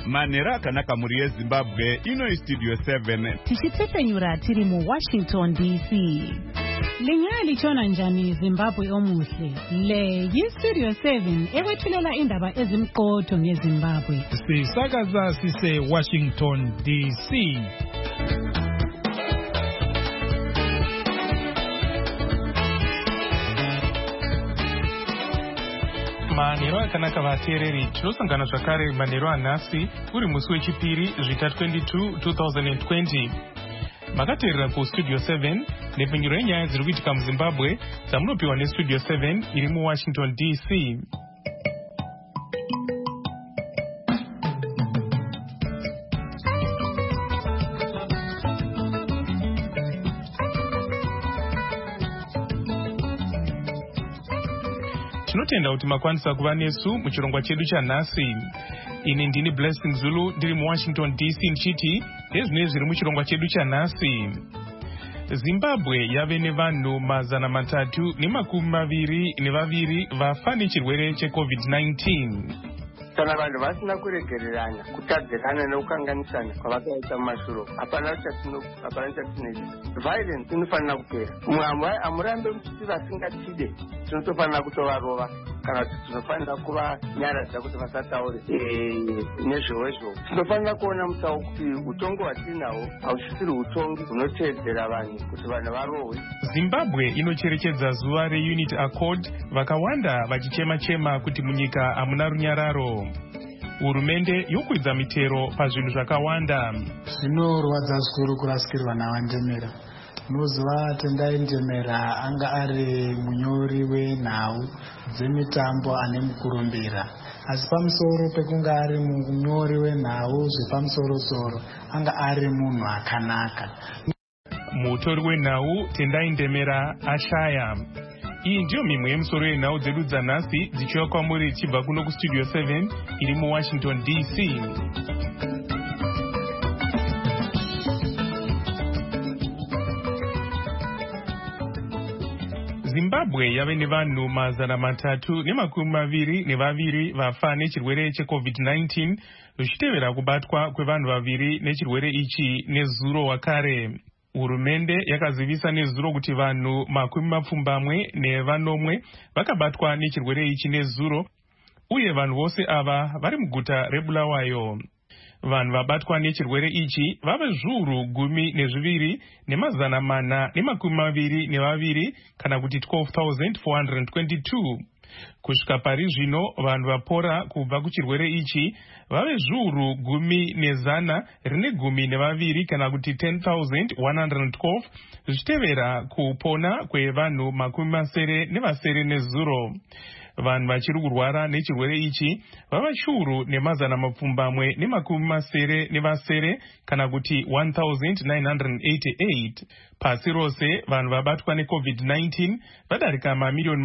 Manhero akanaka mhuri yeZimbabwe, ino iStudio 7. Tichitepfenyura tiri muWashington DC. Linyaya lichona njani Zimbabwe omuhle? Le yiStudio 7 ekwethulela indaba ezimqotho ngeZimbabwe. Sisakaza sise Washington DC. Manhero akanaka vateereri, tinosangana zvakare manhero anhasi uri musi wechipiri zvita 22 2020. Makateerera kuStudio 7 nepfenyuro yenyaya dziri kuitika muZimbabwe dzamunopiwa neStudio 7 iri muWashington DC. Tinotenda kuti makwanisa kuva nesu muchirongwa chedu chanhasi. Ini ndini Blessing Zulu ndiri muWashington DC ndichiti ndezvinenge zviri muchirongwa chedu chanhasi. Zimbabwe yave nevanhu 322 vafa nechirwere cheCovid-19. Kana vanhu vasina kuregererana kutadzirana nekukanganisana kwavakaita mumashure hapana chatinoita. Violence inofanira kupera. Hamurambe muchiti vasingatide tinotofanira kutovarova kana kuti tinofanira kuvanyaradza kuti vasataure nezvowezvo. Tinofanira kuona musawo kuti utongi hwatinahwo hausisiri utongi hunoteedzera vanhu kuti vanhu varohwe. Zimbabwe inocherechedza zuva reUnity Accord, vakawanda vachichema-chema kuti munyika hamuna runyararo. Hurumende yokwidza mitero pazvinhu zvakawanda. Zvinorwadza zvikuru kurasikirwa navanjemera. Muzuva Tendai Njemera anga ari munyori wenhau dzemitambo ane mukurumbira. Asi pamusoro pekunga ari munyori wenhau zvepamusoro-soro anga ari munhu akanaka. Mutori wenhau Tendai Njemera ashaya. Iyi ndiyo mimwe yemusoro yenhau dzedu dzanhasi dzichiuya kwamuri chibva kuno kuStudio 7 iri muWashington DC. Zimbabwe yave nevanhu 322 vafa nechirwere cheCovid-19 zvichitevera kubatwa kwevanhu vaviri nechirwere ichi nezuro wakare. Hurumende yakazivisa nezuro kuti vanhu 40 vakabatwa nechirwere ichi nezuro, uye vanhu vose ava vari muguta reBulawayo. Vanhu vabatwa nechirwere ichi vave zviuru 12,422 kana kuti 12,422. Kusvika pari zvino vanhu vapora kubva kuchirwere ichi vave zviuru 10,112 kana kuti 10,112 zvichitevera kupona kwevanhu 70 nezuro. Vanhu vachiri kurwara nechirwere ichi vava chiuru 770 kana kuti 1,988. Pasi rose vanhu vabatwa neCovid-19 vadarika mamirioni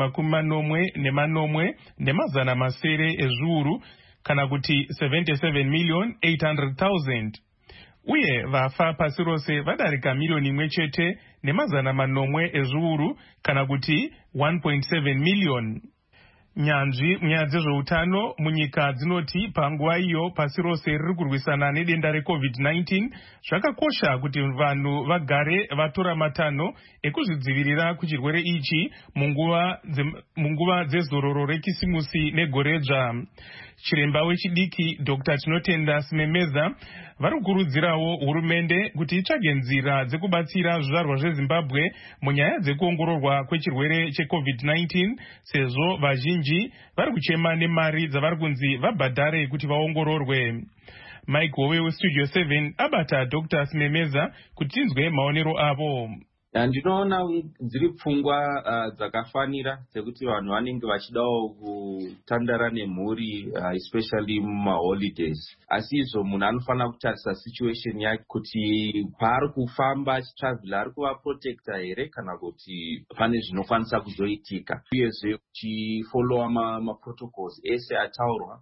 40,900 ezviuru kana kuti 77,800,000. Uye vafa pasi rose vadarika milioni 1,800,000 ezviuru kana kuti 1.7 million. Nyanzvi munyaya dzezveutano munyika dzinoti panguva iyo pasi rose riri kurwisana nedenda reCovid-19 zvakakosha kuti vanhu vagare vatora matanho ekuzvidzivirira kuchirwere ichi munguva dzezororo rekisimusi negoredzva. Chiremba wechidiki Dr. Tinotenda Simemeza vari kukurudzirawo hurumende kuti itsvage nzira dzekubatsira zvizvarwa zveZimbabwe munyaya dzekuongororwa kwechirwere cheCovid-19 sezvo vazhinji vari kuchema nemari dzavari kunzi vabhadhare kuti vaongororwe. Mike Howe weStudio 7 abata Dr. Simemeza kuti tinzwe maonero avo. Ndinoona dziri pfungwa dzakafanira dzekuti vanhu vanenge vachidawo kutandara nemhuri especially mumaholidays. Asi izvo munhu anofanira kutarisa situation yake kuti paari kufamba achitravhela ari kuvaprotecta here kana kuti pane zvinokwanisa kuzoitika. Uyezve kuchifollowa maprotocols ese ataurwa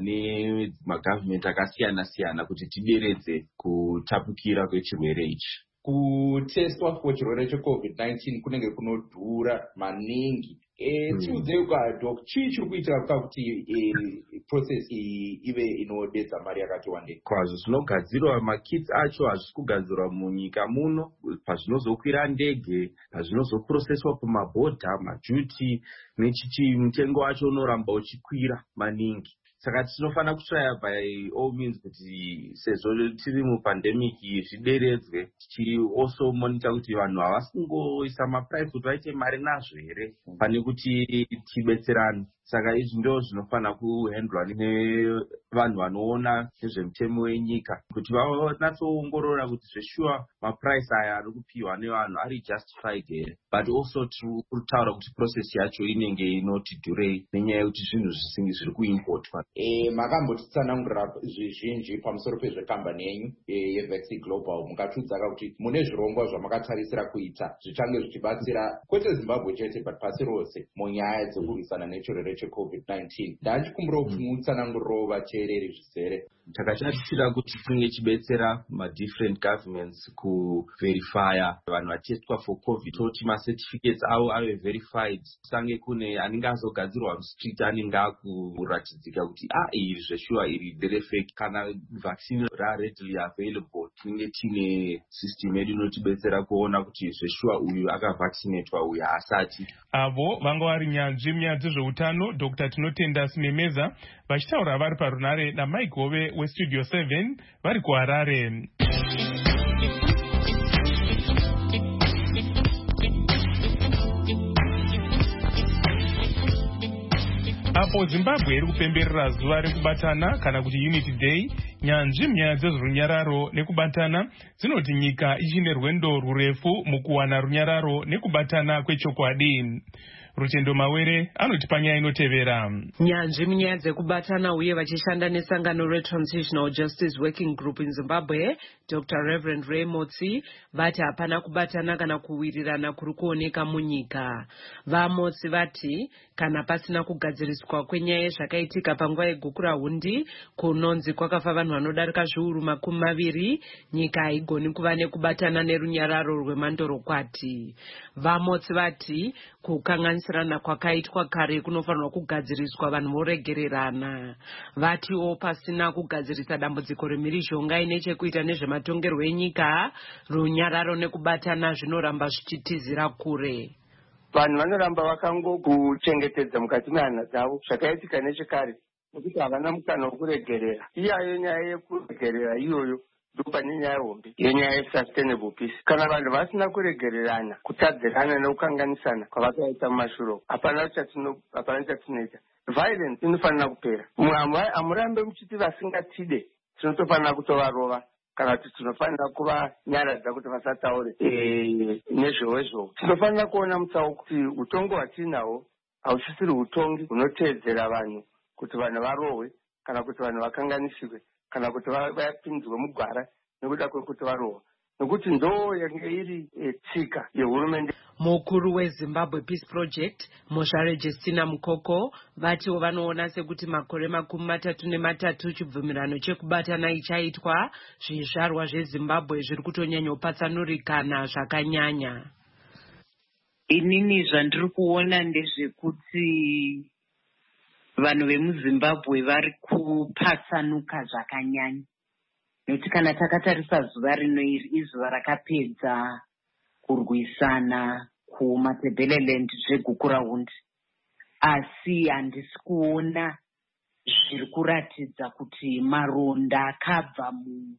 nemagavhimenti akasiyana-siyana kuti tideredze kutapukira kwechirwere ichi. kutestwa kwechirwere cheCovid-19 kunenge kunodhura maningi. Tiudzei Doc, chii chiri kuitika kuti process iyi ive inodedza mari yakati wandei? Kwazvo zvinogadzirwa makits acho hazvisi kugadzirwa munyika muno, pazvinozokwira ndege, pazvinozoprocesswa pamabhodha, majuti nechichi, mutengo wacho unoramba uchikwira maningi. Saka tinofanira kutraya by all means kuti sezvo tiri mupandemic zvideredzwe, tichiri also monitor kuti vanhu havasi kungoisa maprice kuti vaite mari nazvo here pane kuti tibetserane. Saka izvi ndo zvinofanira kuhandlwa nevanhu vanoona nezvemutemo wenyika kuti vanatsoongorora kuti zveshuwa maprice aya ari kupiwa nevanhu ari justified here, but also kutaura kuti process yacho inenge inoti dhurei nenyaya yekuti zvinhu zvisingi zviri kuimportwa. Makambotitsanangurira zvizhinji pamusoro pezvekambani yenyu yeVaxi Global, mukatiudzaka kuti mune zvirongwa zvamakatarisira kuita zvichange zvichibatsira kwete Zimbabwe chete but pasi rose munyaya dzekurwisana nechirwere cheCovid-19. Ndachikumbira kuti mutsananguriro vateereri zvizere. Takatarisira kuti tinge chibetsera ma-different governments kuverifya vanhu vatestwa for COVID, toti ma-certificates avo ave verified. Kusange kune anenge azogadzirwa mustreet anenge akuratidzika kuti iri zveshuwa iri nderefake. Kana vaccine readily available, tinenge tine system yedu inotibetsera kuona kuti zveshuwa uyu akavaccinatwa uyu haasati. Avo vanga vari nyanzvi munyaya dzezveutano Dr. Tinotenda Sinemeza vachitaura vari parunare naMike Hove weStudio 7 vari kuHarare. Apo Zimbabwe iri kupemberera zuva rekubatana kana kuti Unity Day, nyanzvi munyaya dzezverunyararo nekubatana dzinoti nyika ichine rwendo rurefu mukuwana runyararo nekubatana kwechokwadi. Rutendo Mawere anoti panyaya inotevera. Nyanzvi munyaya dzekubatana uye vachishanda nesangano reTransitional Justice Working Group in Zimbabwe, Dr. Reverend Ray Motsi vati hapana kubatana kana kuwirirana kuri kuoneka munyika. VaMotsi vati kana pasina kugadziriswa kwenyaya zvakaitika panguva yegukura hundi kunonzi kwakafa vanhu vanodarika zviuru 20, nyika haigoni kuva nekubatana nerunyararo rwemandorokwati. VaMotsi vati kukanganisirana kwakaitwa kare kunofanirwa kugadziriswa vanhu voregererana. Vatiwo pasina kugadzirisa dambudziko remhirizhonga ine chekuita nezvematongerwo enyika, runyararo nekubatana zvinoramba zvichitizira kure. Vanhu vanoramba vakangokuchengetedza mukati mehana dzavo zvakaitika nechekare nekuti havana mukana wekuregerera. Iyayo nyaya yekuregerera iyoyo ndopane nyaya hombe yenyaya yesustainable peace. Kana vanhu vasina kuregererana, kutadzirana nekukanganisana kwavakaita mumashure, hapana chatinoita. Violence inofanira kupera. Hamurambe muchiti vasingatide tinotofanira kutovarova kana kuti tinofanira kuvanyaradza kuti vasataure nezvowezvo. Tinofanira kuona mutsauko kuti utongi hwatinahwo hausisiri utongi hunoteedzera vanhu kuti vanhu varohwe kana kuti vanhu vakanganisirwe kana kuti vapinzwe mugwara nekuda kwekuti varohwa, nekuti ndo yange iri tsika yehurumende. Mukuru weZimbabwe Peace Project, Mozhare Justina Mukoko, vatiwo vanoona sekuti makore 33 chibvumirano chekubatana ichaitwa, zvizvarwa zveZimbabwe zviri kutonyanyopatsanurikana zvakanyanya. Inini zvandiri kuona ndezvekuti vanhu vemuZimbabwe vari kupatsanuka zvakanyanya. Nekuti kana takatarisa zuva rino iri izuva rakapedza kurwisana kumatabeleland zvegukurahundi, asi handisi kuona zviri kuratidza kuti maronda akabva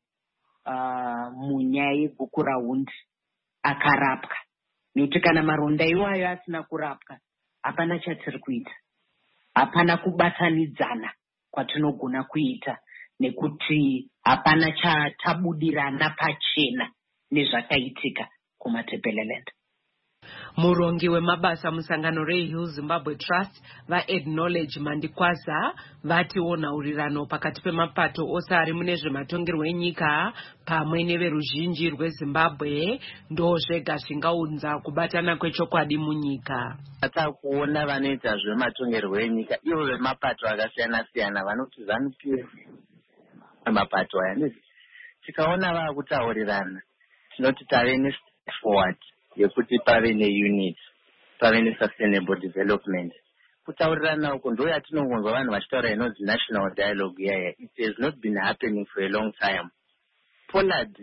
munyaya yegukurahundi akarapwa. Nekuti kana maronda iwayo asina kurapwa, hapana chatiri kuita, hapana kubatanidzana kwatinogona kuita, nekuti hapana chatabudirana pachena nezvakaitika kumatabeleland. Murongi wemabasa musangano reHill Zimbabwe Trust vaAcknowledge Mandikwaza vatiwo nhaurirano pakati pemapato ose ari mune zvematongerwo enyika pamwe neveruzhinji rweZimbabwe ndo zvega zvingaunza kubatana kwechokwadi munyika. Takuona vanoita zvematongerwo enyika ivo vemapato akasiyana siyana vanoti ZANU-PF mapato aya tikaona vakutaurirana tinoti tave nestep forward yekuti pave neunit, pave nesustainable development. Kutaurirana uko ndo yatinongonzwa vanhu vachitaura inonzi national dialogue yaya. It has not been happening for a long time. Pollard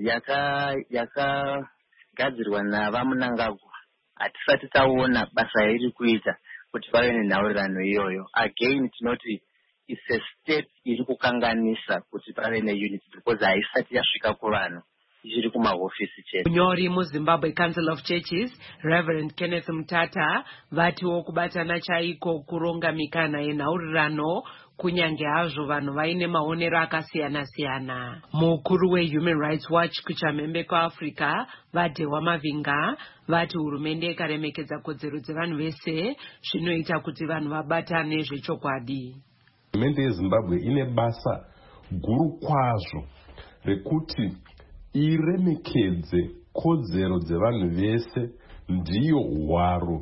yakagadzirwa navaMnangagwa, hatisati taona basa iri kuita kuti pave nenhaurirano iyoyo. Again tinoti it's a step iri kukanganisa kuti pave neunit because haisati yasvika kuvanhu, ichiri kumahofisi chete. Munyori muZimbabwe Council of Churches Reverend Kenneth Mutata vatiwo kubatana chaiko kuronga mikana yenhaurirano kunyange hazvo vanhu vaine maonero akasiyana-siyana. Mukuru weHuman Rights Watch kuchamhembe kwaAfrica vaDhewa Mavinga vati hurumende ikaremekedza kodzero dzevanhu vese zvinoita kuti vanhu vabatane zvechokwadi. Hurumende yeZimbabwe ine basa guru kwazvo rekuti iremekedze kodzero dzevanhu vese, ndiyo hwaro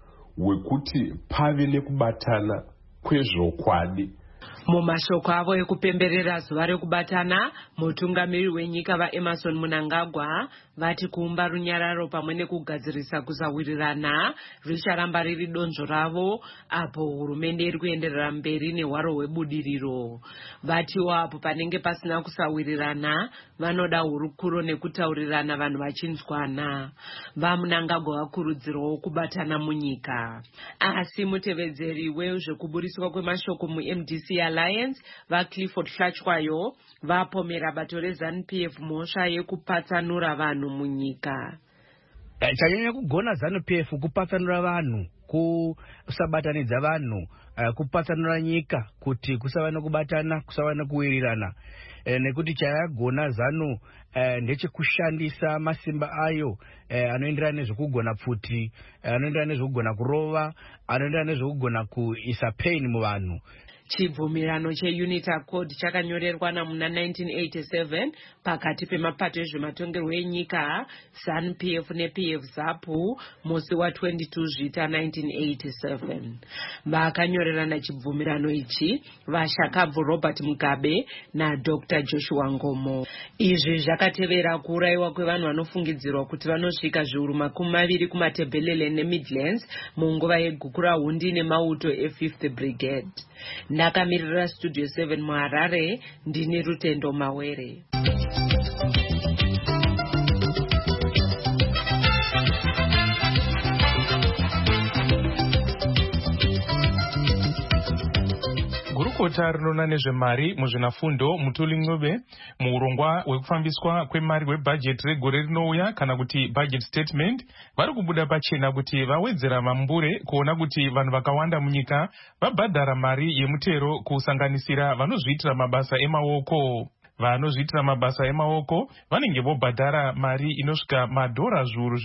hwekuti pave nekubatana kwezvokwadi. Mumashoko avo ekupemberera zuva rekubatana, mutungamiri wenyika vaEmmerson Mnangagwa vati kuumba runyararo pamwe nekugadzirisa kusawirirana richaramba riri donzvo ravo apo hurumende iri kuenderera mberi nehwaro hwebudiriro. Vatiwo apo panenge pasina kusawirirana vanoda hurukuro nekutaurirana vanhu vachinzwana. VaMnangagwa vakurudzirawo kubatana munyika. Asi mutevedzeri wezvekuburiswa kwemashoko muMDC Alliance vaClifford Hlachwayo vapomera bato reZANU-PF mhosva yekupatsanura vanhu munyika. Chanyanya kugona ZANU-PF kupatsanura vanhu, kusabatanidza vanhu, kupatsanura nyika kuti kusava nokubatana, kusava nokuwirirana. Nekuti chayagona ZANU ndechekushandisa masimba ayo anoenderana nezvekugona pfuti, anoenderana nezvekugona kurova, anoenderana nezvekugona kuisa pain muvanhu. Chibvumirano cheUNIT Accord chakanyorerwa namuna 1987 pakati pemapato ezvematongerwo enyika ZANU-PF nePF ZAPU musi wa22 Zvita 1987. Vakanyorerana chibvumirano ichi vaShakabvu Robert Mugabe naDr. Joshua Ngomo. Izvi zvakatevera kuurayiwa kwevanhu vanofungidzirwa kuti vanosvika zviuru 20 kumatebhelele neMidlands munguva yegukura hundi nemauto e5th Brigade. Ndakamirira Studio 7 muHarare, ndini Rutendo Mawere. Gurukota rinoona nezvemari muzvinafundo Mutuli Ncube muurongwa hwekufambiswa kwemari hwebhajeti regore rinouya kana kuti budget statement vari kubuda pachena kuti vawedzera mambure kuona kuti vanhu vakawanda munyika vabhadhara mari yemutero kusanganisira vanozviitira mabasa emaoko. Vanozviitira mabasa emaoko vanenge vobhadhara mari inosvika madhora zviuru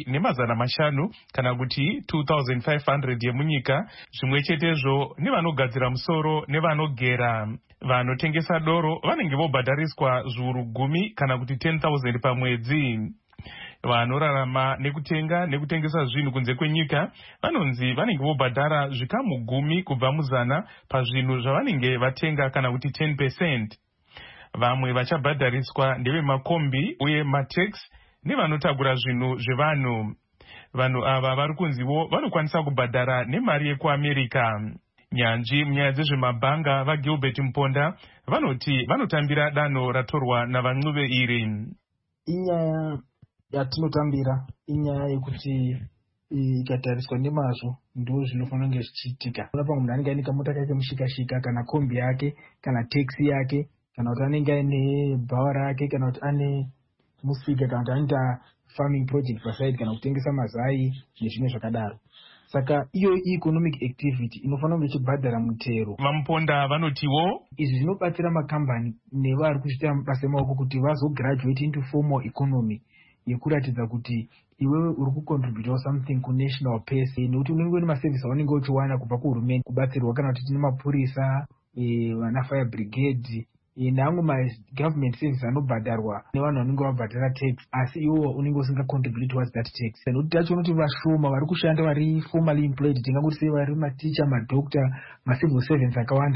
2,500 kana kuti 2,500 yemunyika, zvimwe chetezvo nevanogadzira musoro nevanogera. Vanotengesa doro vanenge vobhadhariswa zviuru 10 kana kuti 10,000 pamwedzi. Vanorarama nekutenga nekutengesa zvinhu kunze kwenyika vanonzi vanenge vobhadhara zvikamu 10 kubva muzana pazvinhu zvavanenge vatenga kana kuti 10%. Vamwe vachabhadhariswa ndevemakombi uye matex nevanotagura zvinhu zvevanhu. Vanhu ava vari kunzivo vanokwanisa kubhadhara nemari yekuAmerika. Nyanzvi munyaya dzezvemabhanga vaGilbert Mponda vanoti vanotambira danho ratorwa navaNcube iri. Inyaya yatinotambira inyaya yekuti ikatariswa nemazvo ndo zvinofanira kunge zvichiitika. Pamwe munhu anenge aine kamota kake mushikashika kana kombi yake kana teksi yake kana kuti anenge aine bhawa rake kana kuti ane musika kana kuti anoita farming project paside kana kutengesa mazai nezvimwe zvakadaro. Saka iyo economic activity inofanira kunge ichibhadhara mutero. VaMponda vanotiwo izvi zvinobatsira makambani nevari kuzviita mabasa emaoko kuti vazograduate into formal economy yekuratidza kuti iwewe uri kucontribute something kunational pace, nekuti unenge une maservice aunenge uchiwana kubva kuhurumende, kubatsirwa kana kuti tine mapurisa, vana fire brigade neamwe ma-government service anobhadharwa nevanhu vanenge vabhadhara tax, asi iwo unenge usinga contribute towards that tax. Nekuti tachiona kuti vashoma vari kushanda vari formally employed, tingangoti sei vari maticha, madoctor, macivil servants akawanda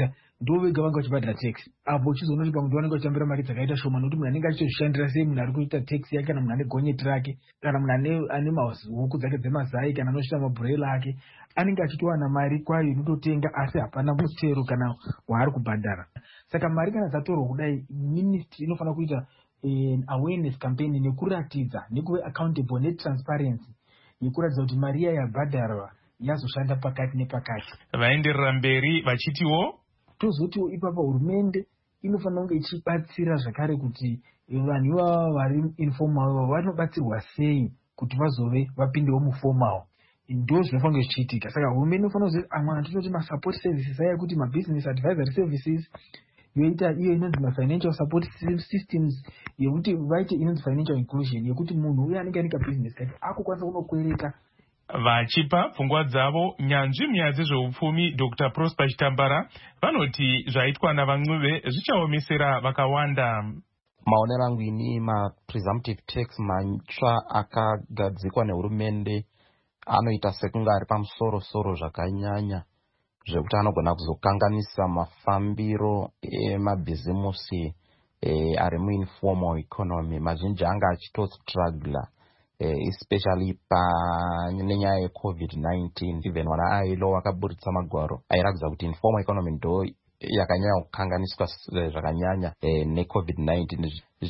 ndo vega vanga vachibhadhira tax. Apo uchizoona kuti pamwe vanenge vachitambira mari dzakaita shoma nokuti munhu anenge achitozvishandira sei munhu ari kuita taxi yake kana munhu ane gonyeti rake kana munhu ane huku dzake dzemazai kana anoshita mabhurela ake anenge achitowana mari kwayo inototenga asi hapana mutero kana waari kubhadhara. Saka mari kana dzatorwa kudai ministry inofanira kuita awareness campaign nekuratidza nekuve accountable netransparency yekuratidza kuti mari iya yabhadharwa yazoshanda pakati nepakati. Vaenderera mberi vachitiwo tozotiwo ipapo hurumende inofanira kunge ichibatsira zvakare kuti vanhu ivava vari informal vanobatsirwa sei kuti vazove vapindewo muformal. Ndo zvinofanira zvichiitika. Saka hurumende inofanira kuziva amwe atinoti masupport services aya kuti mabusiness advisory services yoita iyo inonzi mafinancial support systems yekuti vaite inonzi financial inclusion yekuti munhu uye anenge anika business kati akukwanisa kunokwereka. Vachipa pfungwa dzavo nyanzvi munyaya dzezveupfumi Dr. Prosper Chitambara vanoti zvaitwa navamwe zvichaomesera vakawanda. Maonero angu ini ma-presumptive tax matsva akagadzikwa nehurumende anoita sekunge ari pamusoro-soro zvakanyanya zvekuti anogona kuzokanganisa mafambiro emabhizimusi ari muinformal economy. Mazhinji anga achitostrugla especially nenyaya yeCovid-19. Even wana ailo wakaburitsa magwaro airatidza kuti informal economy ndo yakanyanya kukanganiswa zvakanyanya neCovid-19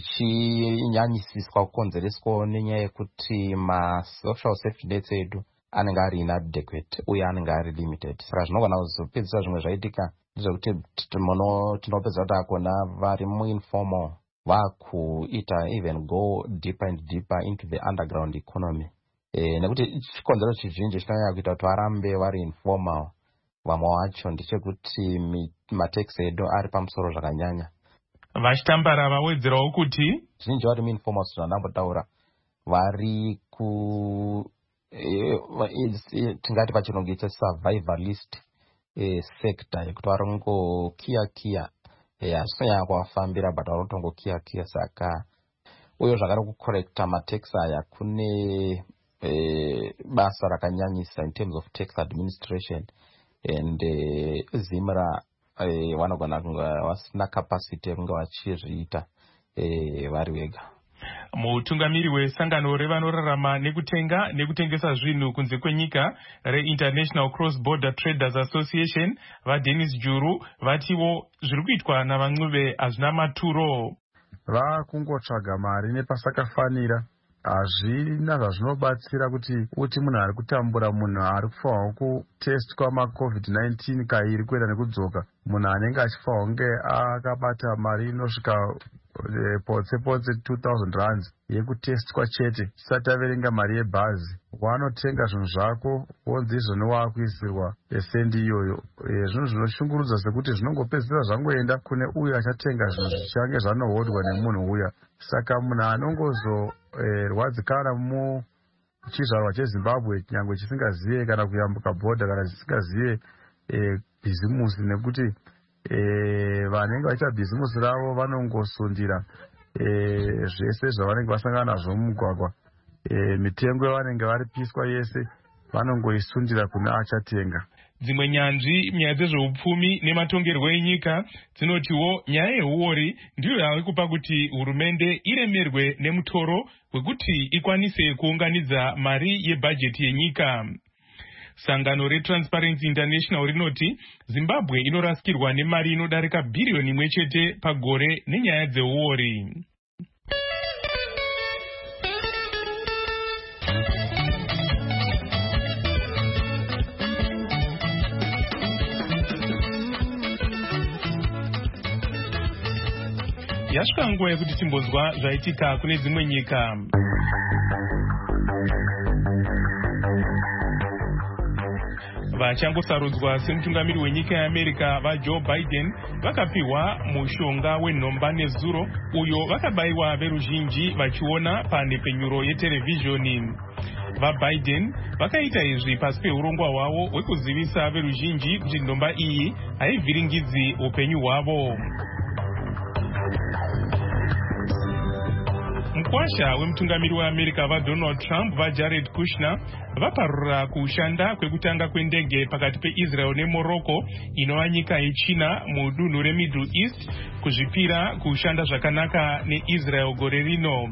zvichinyanyisiswa kukonzereswa nenyaya yekuti masocial safety nets edu anenge ari inadequate uye anenge ari limited. Saka zvinogona kuzopedzisa zvimwe zvaitika ndezvekuti tinopedza kuti akona vari muinformal vakuita even go deeper and deeper into the underground economy. Nekuti chikonzero chizhinji chinonyanya kuita kuti varambe vari informal vamwe vacho ndechekuti matax edu ari pamusoro zvakanyanya. Vachitambara vawedzerawo kuti zhinji vari muinformal zvandambotaura vari ku tingati pachirungu it's a survivalist sector yekuti varongokiya hazvinonyanya kuvafambira but varotongokiya. Saka uye zvakare kukorekta matax aya kune basa rakanyanyisa in terms of tax administration and zimra vanogona kunga vasina capacity yekunge vachizviita vari vega. Mutungamiri wesangano revanorarama nekutenga nekutengesa zvinhu kunze kwenyika reInternational Cross Border Traders Association vaDennis Juru vatiwo zviri kuitwa navamwe hazvina maturo. Vakungotsvaga mari nepasakafanira. Hazvina zvazvinobatsira kuti munhu ari kutambura munhu ari kufanirwa kutestwa maCovid-19 kairi kuenda nekudzoka. Munhu anenge achifanirwa kunge akabata mari inosvika potse 2,000 rands yekutestwa chete chisati averenga mari yebhazi. Wanotenga zvinhu zvako wonzi izvoni waakuisirwa pesendi iyoyo. Zvinhu zvinoshungurudza sekuti zvinongopedzisira zvangoenda kune uyo achatenga zvinhu zvichange zvanohodwa nemunhu uya. Saka munhu anongozorwadzikana muchizvarwa cheZimbabwe nyangwe chisingazive kana kuyambuka bhodha kana chisingazive bhizimusi nekuti vanenge vachiita bhizimusi ravo vanongosundira zvese zvavanenge vasangana nazvo mumugwagwa. Mitengo yavanenge varipiswa yese vanongoisundira kune achatenga. Dzimwe nyanzvi munyaya dzezveupfumi nematongerwo enyika dzinotiwo nyaya yehuori ndiyo yave kupa kuti hurumende iremerwe nemutoro wekuti ikwanise kuunganidza mari yebhajeti yenyika. Sangano reTransparency International rinoti Zimbabwe inorasikirwa nemari inodarika bhiriyoni 1 chete pagore nenyaya dzehuori. Yasvika nguva yekuti timbonzwa zvaitika kune dzimwe nyika. Vachangosarudzwa semutungamiri wenyika yeAmerica vaJoe Biden vakapiwa mushonga wenhomba nezuro uyo vakabayiwa veruzhinji vachiona panhepfenyuro yeterevhizhoni. VaBiden vakaita izvi pasi peurongwa hwavo hwekuzivisa veruzhinji kuti nhomba iyi haivhiringidzi upenyu hwavo. mukwasha wemutungamiri weAmerica vaDonald Trump vaJared Kushner vaparura kushanda kwekutanga kwendege pakati peIsrael neMorocco inova nyika yechina mudunhu reMiddle East kuzvipira kushanda zvakanaka neIsrael gore rino.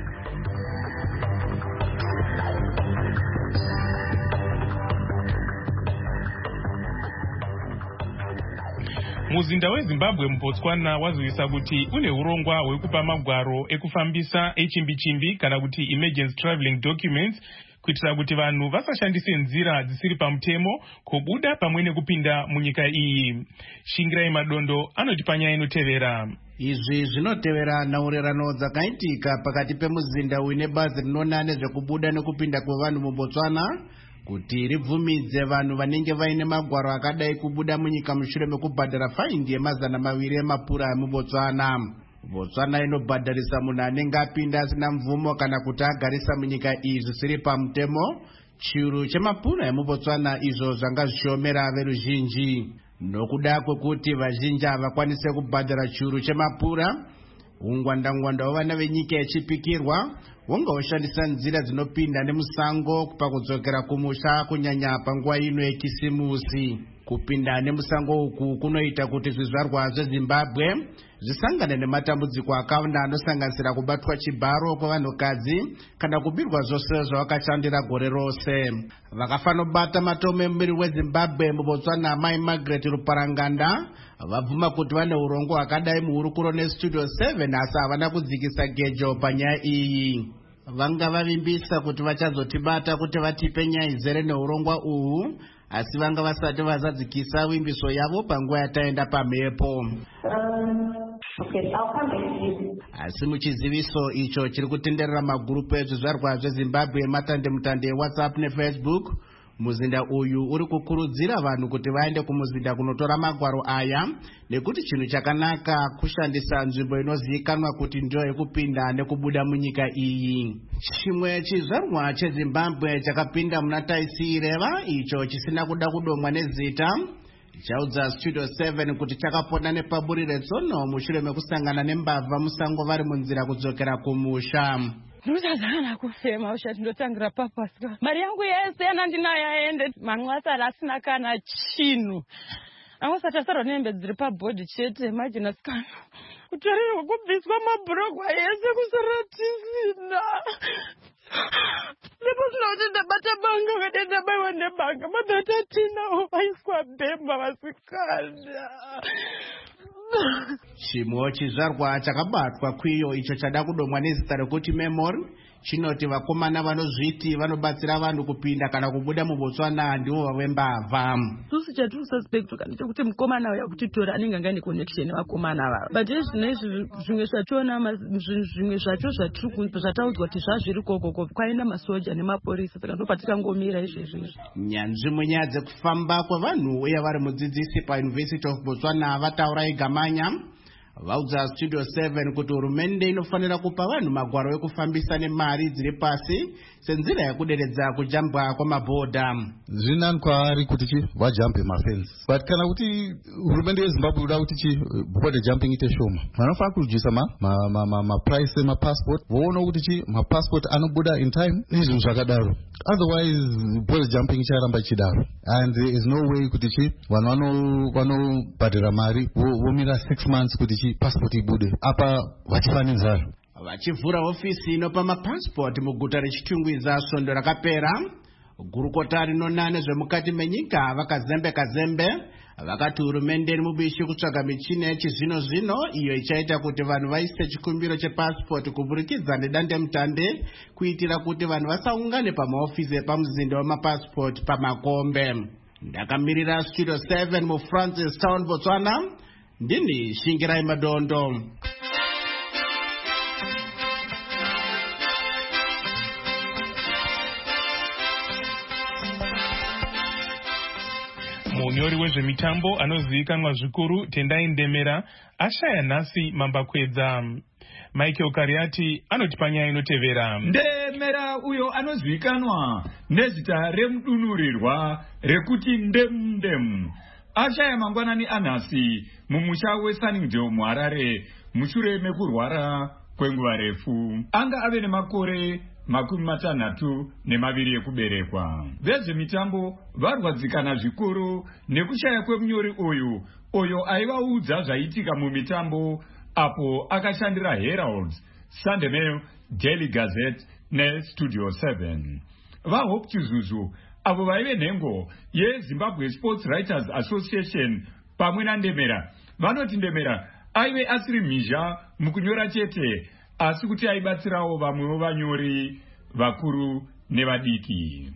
Muzinda weZimbabwe muBotswana wazivisa kuti une urongwa hwekupa magwaro ekufambisa echimbi-chimbi kana kuti emergency traveling documents kuitira kuti vanhu vasashandise nzira dzisiri pamutemo kubuda pamwe nekupinda munyika iyi. Shingirai Madondo anoti panyaya inotevera. Izvi zvinotevera nhaurerano dzakaitika pakati pemuzinda uine bazi rinoona nezvekubuda nekupinda kwevanhu muBotswana kuti ribvumidze vanhu vanenge vaine magwaro akadai kubuda munyika mushure mekubhadhara faindi ye200 emapura emuBotswana. Botswana inobhadharisa munhu anenge apinda asina mvumo kana kuti agarisa munyika iyi zvisiri pamutemo chiuru chemapura emuBotswana, izvo zvanga zvichiomera veruzhinji. Nokuda kwekuti vazhinji havakwanise kubhadhara chiuru chemapura, ungwanda hwevana venyika yechipikirwa wonga ushandisa nzira dzinopinda nemusango pakudzokera kumusha, kunyanya panguva ino yekisimusi. Kupinda nemusango uku kunoita kuti zvizvarwa zveZimbabwe zvisangane nematambudziko akawanda anosanganisira kubatwa chibharo kwevanhukadzi kana kubirwa zvose zvavakashandira gore rose. Vakafanobata matomo emuviri weZimbabwe muBotswana, Mai Margaret Ruparanganda vabvuma kuti vane urongo hwakadai muhurukuro neStudio 7 asi havana kudzikisa gejo panyaya iyi. Vanga vavimbisa kuti vachazotibata kuti vatipe nyaya izere neurongwa uhu, asi vanga vasati vazadzikisa vimbiso yavo panguva yataenda pamhepo. Asi muchiziviso icho chiri kutenderera magurupu ezvizvarwa zveZimbabwe matandemutande eWhatsApp neFacebook, muzinda uyu uri kukurudzira vanhu kuti vaende kumuzinda kunotora magwaro aya nekuti chinhu chakanaka kushandisa nzvimbo inozivikanwa kuti ndio yekupinda nekubuda munyika iyi. Chimwe chizvarwa cheZimbabwe chakapinda muna taisireva icho chisina kuda kudomwa nezita chaudza Studio 7 kuti chakapona nepaburire tsono mushure mekusangana nembavha musango vari munzira kudzokera kumusha. Ndozazana kufema ushati ndotangira papasika. Mari yangu yese yanandinayo yaende manwasara asina kana chinhu. Angosati asarwa nembe dziri pabhodhi chete imagine asikana. Kutorerwa kubviswa mabhurogwa yese kusara tisina. Ndipo tinoti ndabata banga vedenda baiwa nebanga madhatatina vaiswa bhemba vasikana. Chimwe chizvarwa chakabatwa kwiyo icho chada kudomwa nezita rekuti Memory chinoti vakomana vanozviti vanobatsira vanhu kupinda kana kubuda muBotswana ndivo vavembavha. Susu chatiri suspect kana chekuti mukomana uya kutitora anenge anga ane connection nevakomana vava. But izvinezvi zvimwe zvationa zvimwe zvacho zvataudzwa kuti zvazviri kokoko kwaenda masoja nemapurisa saka ndopatikangomira izvezvi. Nyanzvi munyaya dzekufamba kwevanhu uye vari mudzidzisi paUniversity of Botswana vataura igamanya vaudza Studio 7 kuti hurumende inofanira kupa vanhu magwaro ekufambisa nemari dziri pasi senzira yekuderedza kujambwa kwamabhodha. Zvinani kwaari kuti vajampe mafenzi, but kana kuti hurumende yeZimbabwe inoda kuti border jumping ite shoma, vanofanira kurujisa maprice emapassport, voona kuti mapassport anobuda in time nezvinhu zvakadaro. Otherwise border jumping icharamba ichidaro, and there is no way kuti vanhu vanobhadhara mari vomira 6 months kuti passport ibude apa vachifanizana. Vachivhura ofisi inopa mapassport muguta rechitungwiza svondo rakapera, gurukota rinona nezvemukati menyika vakazembe vakati hurumende iri mubishi kutsvaga michini yechizvino-zvino iyo ichaita kuti vanhu vaise chikumbiro chepassport kuburikidza nedandemutande kuitira kuti vanhu vasaungane pamaofisi epamuzinda wemapassport pamakombe. Ndakamirira Studio 7 muFrancis Town, Botswana. Ndini Shingirai Madondo. Munyori wezvemitambo anozivikanwa zvikuru Tendai Ndemera ashaya nhasi mambakwedza. Michael Kariati anoti panyaya inotevera. Ndemera uyo anozivikanwa nezita remudunurirwa rekuti ndemu ashaya mangwanani anhasi mumusha weSunningdale muHarare mushure mekurwara kwenguva refu. Anga ave nemakore 62 ekuberekwa. Vezvemitambo varwadzikana zvikuru nekushaya kwemunyori uyo aivaudza zvaitika mumitambo apo akashandira Herald, Sunday Mail, Daily Gazette neStudio 7. VaHope Chizuzu avo vaive nhengo yeZimbabwe Sports Writers Association pamwe naNdemera vanoti Ndemera aive asiri mhizha mukunyora chete asi kuti aibatsirawo vamwewo vanyori vakuru nevadiki.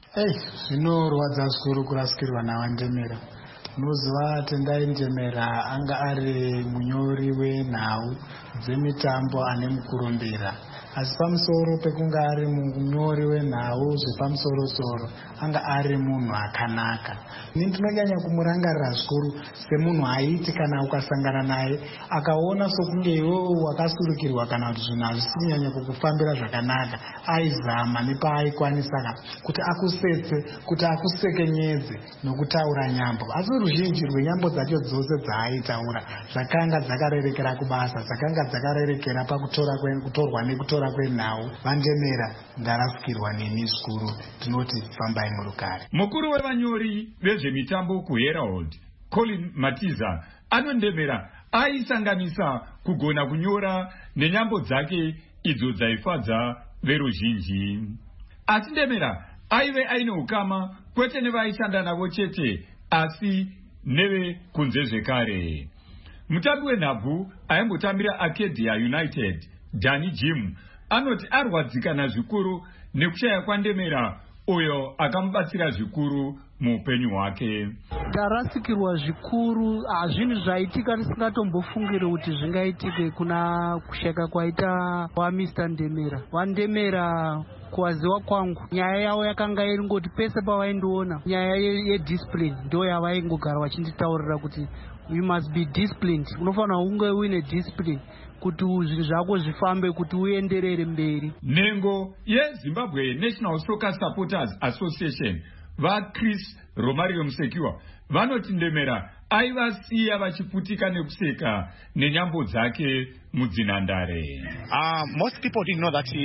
Zvinorwadza zvikuru kurasikirwa nawaNdemera. Unoziva tendai Ndemera anga ari munyori wenhau dzemitambo ane mukurumbira, asi pamusoro pekunga ari munyori wenhau zvepamusoro-soro anga ari munhu akanaka. Ini ndinonyanya kumurangarira zvikuru semunhu aiti kana ukasangana naye akaona sokunge iwewe wakasurukirwa kana kuti zvinhu hazvisi kunyanya kukufambira zvakanaka, aizama nepaaikwanisa kuti akusetse, kuti akusekenyedze nokutaura nyambo. Asi ruzhinji rwenyambo dzacho dzose dzaaitaura zvakanga dzakarerekera kubasa, zvakanga dzakarerekera pakutorwa nekutora kwenhau. VaNdemera ndarasikirwa nemi zvikuru, tinoti fambai murukare. Mukuru wevanyori vezvemitambo kuHerald, Colin Matiza, Ndemera aisanganisa kugona kunyora nenyambo dzake idzo dzaifadza veruzhinji. Asi Ndemera aive aine ukama kwete nevaishanda navo chete asi nevekunze zvekare. Mutambi wenhabvu aimbotambira Arcadia United, Danny Jim, anoti arwadzikana zvikuru nekushaya kwaNdemera uyo akamubatsira zvikuru muupenyu hwake. Ndarasikirwa zvikuru, zvinhu zvaitika tisingatombofungire kuti zvingaitike kuna kusheka kwaita waMr. Ndemera. WaNdemera kuwaziwa kwangu nyaya yavo yakanga iri ngoti pese pavaindiona nyaya yediscipline ndo yavaingogara vachinditaurira kuti you must be disciplined, unofanira kunge uine discipline kuti zvinhu zvako zvifambe, kuti uenderere mberi. Nhengo yeZimbabwe National Soccer Supporters Association vaChris Romario Musekiwa vanoti Ndemera aivasiya vachiputika nekuseka nenyambo dzake mudzinhandare. Most people didn't know that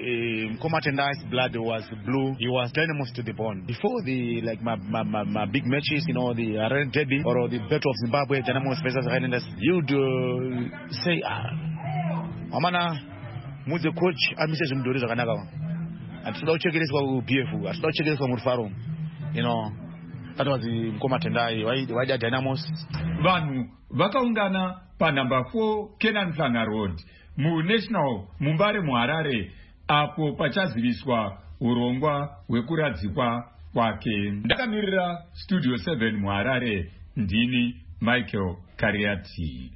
Mkoma Tendai's blood was blue. He was dynamos to the bone. Before the my big matches, the Arena Derby or the Battle of Zimbabwe, Dynamos versus Highlanders, you'd say, Amana, mudze coach, amise zvimudori zvakanaka. Atinoda kuchekeresa kuBF, atinoda kuchekeresa kuMurufaro. That was the Mkoma Tendai, why the Dynamos. Vanhu vakaungana panumber 4 Kenan Plana Road muNational Mumbare muHarare apo pachaziviswa urongwa hwekuradzikwa kwake. Ndakamirira Studio 7 muHarare, ndini Michael Kariati.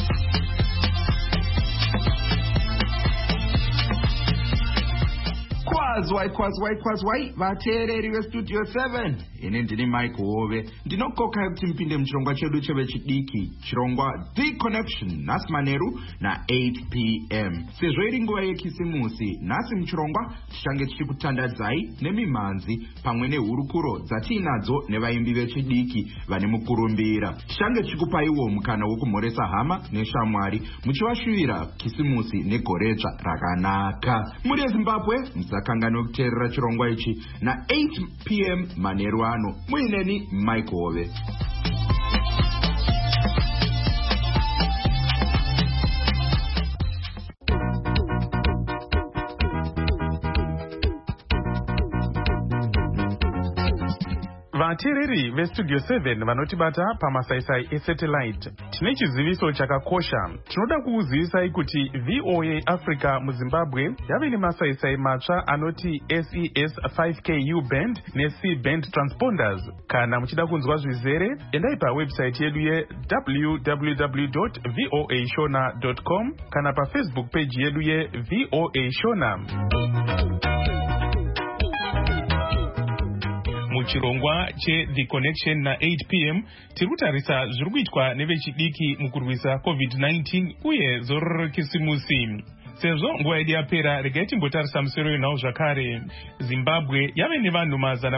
Kwazwai vateereri veStudio 7, ine ndini Mike Hove ndinokoka kuti mpinde muchirongwa chedu chevechidiki, chirongwa The Connection, nhasi manheru na8 p.m. sezvo iri nguva yekisimusi, nhasi muchirongwa tichange tichikutandadzai nemimhanzi pamwe nehurukuro dzatiinadzo nevaimbi vechidiki vane mukurumbira. Tichange tichikupaiwo mukana wokumhoresa hama neshamwari muchivashuvira kisimusi negoredzva rakanaka. Muri yeZimbabwe musakangana kuteerera chirongwa ichi na8 p.m. manheru ano. Muineni Mike Hove. Vateereri veStudio 7 vanotibata pamasaisai esatellite, tine chiziviso chakakosha. Tinoda kukuzivisai kuti VOA Africa muZimbabwe yave nemasaisai matsva anoti SES 5K U-band neC-band transponders. Kana muchida kunzwa zvizere, endai pawebsite yedu www.voashona.com kana paFacebook page yedu yeVOA Shona. Muchirongwa che-The Connection na8 p.m. tiri kutarisa zviri kuitwa nevechidiki mukurwisa COVID-19 uye zororo rekisimusi. Sezvo nguva yedu yapera, regai timbotarisa musoro wenhau zvakare. Zimbabwe yave nevanhu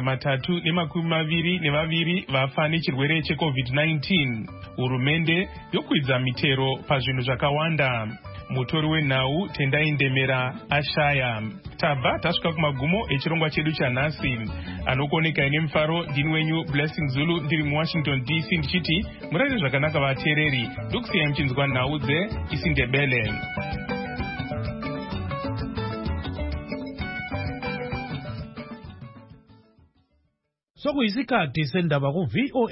322 vafa nechirwere cheCovid-19. Hurumende yokwidza mitero pazvinhu zvakawanda. mutori wenhau Tendai Ndemera ashaya. Tabva tasvika kumagumo echirongwa chedu chanhasi. Anokuonekai nemufaro ndini wenyu Blessing Zulu ndiri muWashington DC ndichiti murare zvakanaka vateereri. Ndokusiyai muchinzwa nhau dzeIsindebele. Sokuyisikhathi sendaba ku VOA